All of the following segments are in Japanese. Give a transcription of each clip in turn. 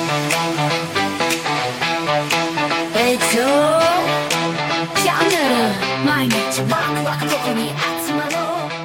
チャンネル毎日ワクワクどこに集まろう。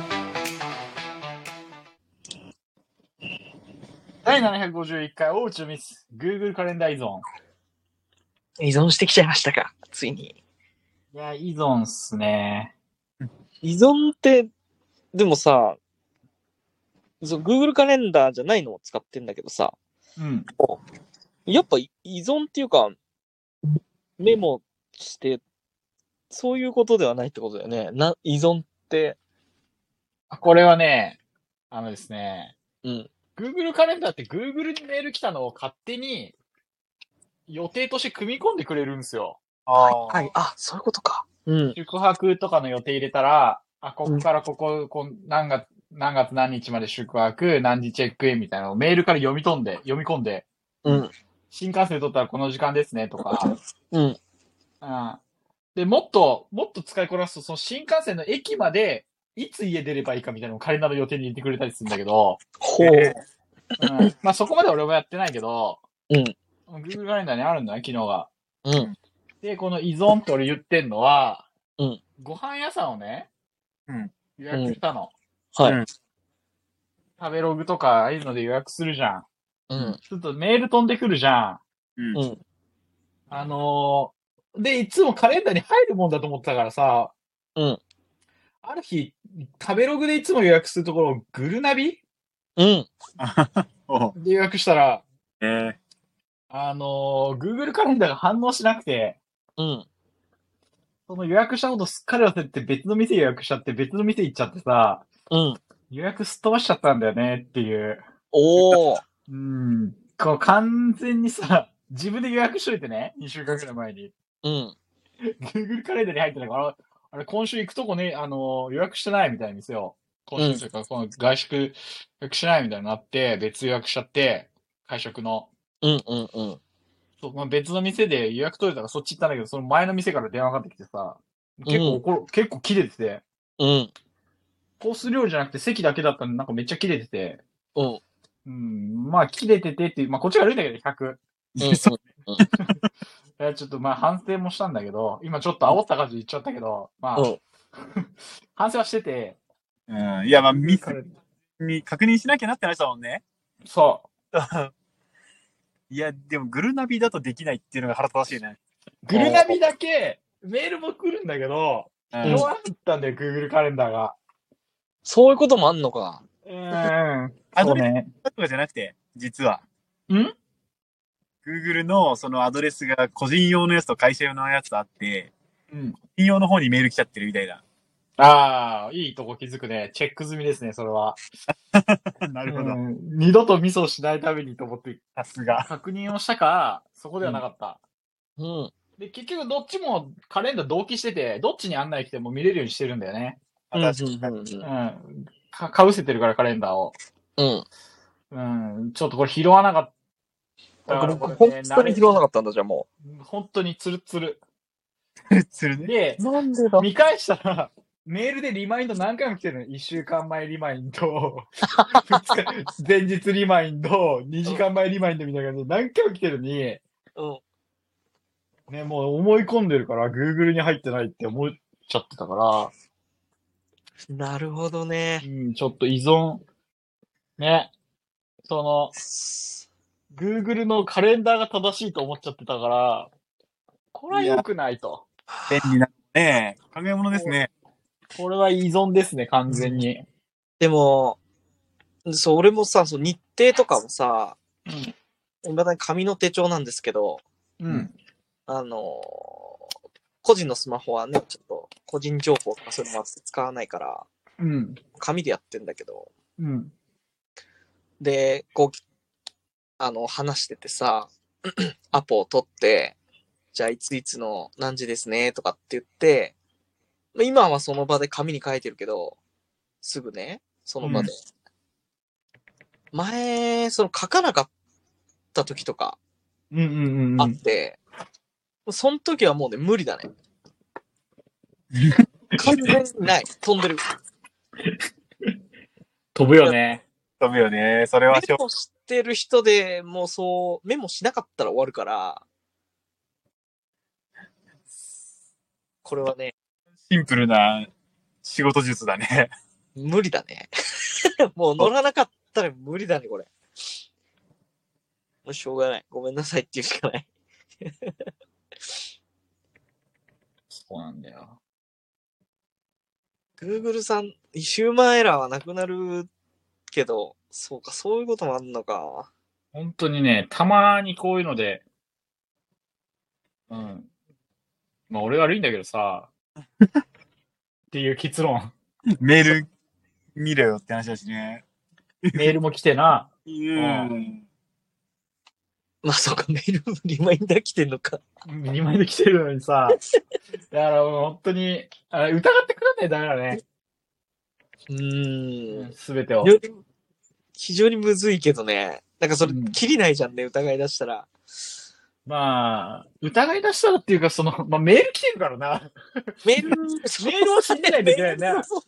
第751回大内のミス Google カレンダー依存。 依存してきちゃいましたか、ついに。 いや、依存っすね。 依存って、でもさ、Google カレンダーじゃないのを使ってんだけどさ、 うん。 やっぱ依存っていうか、メモして、そういうことではないってことだよね。依存って。 これはね、ですね、 うん。 Google カレンダーって Google にメール来たのを勝手に予定として組み込んでくれるんですよ。 はい。あ、そういうことか。うん。 宿泊とかの予定入れたら、ここからここ、何月何日まで宿泊、何時チェックインみたいなのをメールから読み込んで、 うん。 新幹線で撮ったらこの時間ですねとか、 うん。 で、もっと使いこなすと、その新幹線の駅まで、いつ家出ればいいかみたいなのをカレンダーの予定に入れてくれたりするんだけど、 ほう。 まあそこまで俺もやってないけど、 うん。 Google カレンダーにあるんだね、機能が。 うん。 で、この依存って俺言ってんのは、 うん。 ご飯屋さんをね、予約したの。 はい。 食べログとか、ああいうので予約するじゃん。ちょっとメール飛んでくるじゃん。で、いつもカレンダーに入るもんだと思ってたからさ、ある日、食べログでいつも予約するところ、グルナビで予約したら、Google カレンダーが反応しなくて、その予約したことすっかり忘れて別の店予約しちゃって別の店行っちゃってさ、予約すっ飛ばしちゃったんだよねっていう。こう完全にさ、自分で予約しといてね、2週間くらい前に。Google カレンダーに入ってないから、あれ今週行くとこね、予約してないみたいな店を。今週というか、この外食予約してないみたいになって、別予約しちゃって、会食の。そう、まあ、別の店で予約取れたらそっち行ったんだけど、その前の店から電話かかってきてさ、結構切れてて、コース料理じゃなくて席だけだったんで、なんかめっちゃ切れてて、まあ切れててっていう、まあこっちが悪いんだけど、100。ちょっとまあ反省もしたんだけど、今ちょっと煽った感じで言っちゃったけど、まあ、反省はしてて。 いや、まあ、ミスに確認しなきゃなって話だもんね。 そう。 いや、でもグルナビだとできないっていうのが腹立たしいね。 グルナビだけ、メールも来るんだけど、弱かったんだよ、Google カレンダーが。 そういうこともあんのか。 そうね。 とかじゃなくて、実は。Google のそのアドレスが個人用のやつと会社用のやつとあって、個人用の方にメール来ちゃってるみたいな。 ああ、いいとこ気づくね。チェック済みですね、それは。 なるほど。 二度とミスをしないためにと思って、 さすが。 確認をしたか、そこではなかった。で、結局どっちもカレンダー同期してて、どっちに案内来ても見れるようにしてるんだよね。かぶせてるからカレンダーを。ちょっとこれ拾わなかった。 本当に拾わなかったんだ、じゃあもう。本当にツルツル。 ツルね。 で、 なんでだ見返したら、メールでリマインド何回も来てるの。1週間前リマインド、前日リマインド、2時間前リマインドみたいな感じで何回も来てるのに、ね、もう思い込んでるから、Google に入ってないって思っちゃってたから。 なるほどね。 ちょっと依存。ね。Google のカレンダーが正しいと思っちゃってたから、これは良くないと。 便利なね。考え物ですね。 これは依存ですね、完全に。 でも、そう、俺もさ、日程とかもさ、未だに紙の手帳なんですけど、個人のスマホはね、ちょっと個人情報とかそういうのも使わないから、紙でやってんだけど、で、こう、話しててさ、アポを取って、じゃあいついつの何時ですね、とかって言って、今はその場で紙に書いてるけど、すぐね、その場で。前、書かなかった時とか、あって、その時はもうね、無理だね。完全にない。飛んでる。 飛ぶよね。 飛ぶよね。それはってる人でもうそうメモしなかったら終わるから、これはね、 シンプルな仕事術だね。 無理だね。もう乗らなかったら無理だね、これ。もうしょうがない。ごめんなさいって言うしかない。 そうなんだよ。 Google さん、ヒューマンエラーはなくなるけど、そうか、そういうこともあんのか。 本当にね、たまにこういうので、うん。まあ俺悪いんだけどさ、っていう結論。 メール見ろよって話だしね。 メールも来てな。 まあそうか、メールリマインダー来てんのか。 2枚で来てるのにさ。だからもう本当に、疑ってくらないとダメだね。すべてを。 非常にむずいけどね。なんかそれ、きりないじゃんね、疑い出したら。 まあ、疑い出したらっていうか、まあメール来てるからな。 メールを信じないといけないね。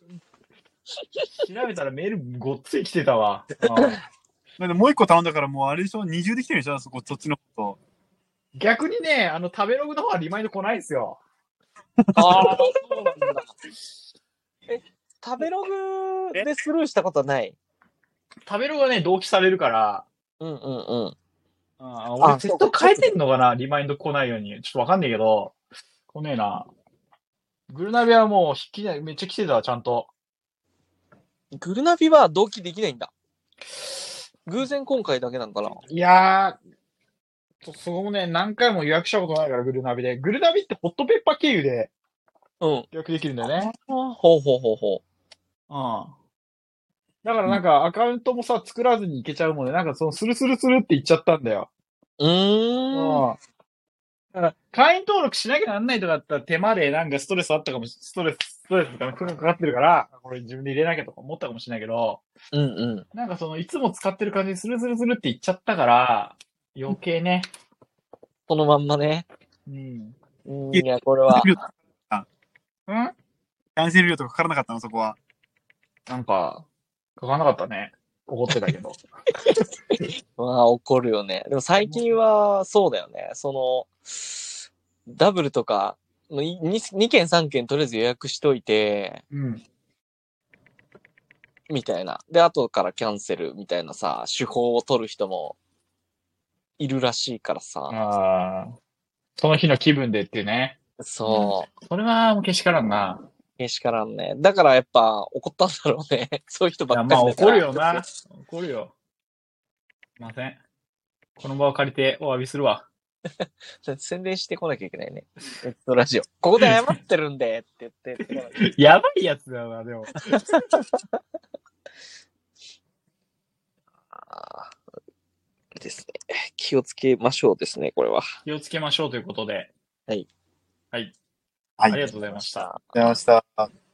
調べたらメールごっつい来てたわ。 だってもう一個頼んだからもうあれでしょ、二重できてるでしょ、そっちのこと。 逆にね、食べログの方はリマインド来ないんですよ。 ああ、そうなんだ。食べログでスルーしたことはない？ 食べログはね、同期されるから。俺ずっと変えてんのかな、リマインド来ないように。ちょっとわかんないけど。来ねえな。グルナビはもうめっちゃ来てたわ、ちゃんと。 グルナビは同期できないんだ。偶然今回だけなんかな。 いやー、そこもね、何回も予約したことないから、グルナビで。グルナビってホットペッパー経由で、予約できるんだよね。 ほう。 だからなんかアカウントもさ、作らずにいけちゃうもんね。なんかスルスルスルって言っちゃったんだよ。だから会員登録しなきゃなんないとかだったら手間でなんかストレスとか負荷かかってるから、これ自分で入れなきゃとか思ったかもしれないけど、なんかいつも使ってる感じでスルスルスルって言っちゃったから、余計ね。 そのまんまね。いや、これは。 キャンセル料とかかからなかったの、そこは。 なんか、かからなかったね。怒ってたけど。 まあ、怒るよね。でも最近は、そうだよね。ダブルとか、2件3件とりあえず予約しといて、みたいな。で、後からキャンセルみたいなさ、手法を取る人もいるらしいからさ。 その日の気分でっていうね。 そう。 それはもうけしからんな。 けしからんね。だからやっぱ怒ったんだろうね。そういう人ばっかりだから。 まあ怒るよな。怒るよ。すいません。この場を借りてお詫びするわ。 宣伝してこなきゃいけないね。ラジオ。ここで謝ってるんでって言って。 やばいやつだな、でも。 ですね。気をつけましょうですね、これは。 気をつけましょうということで。 はい。 ありがとうございました。 ありがとうございました。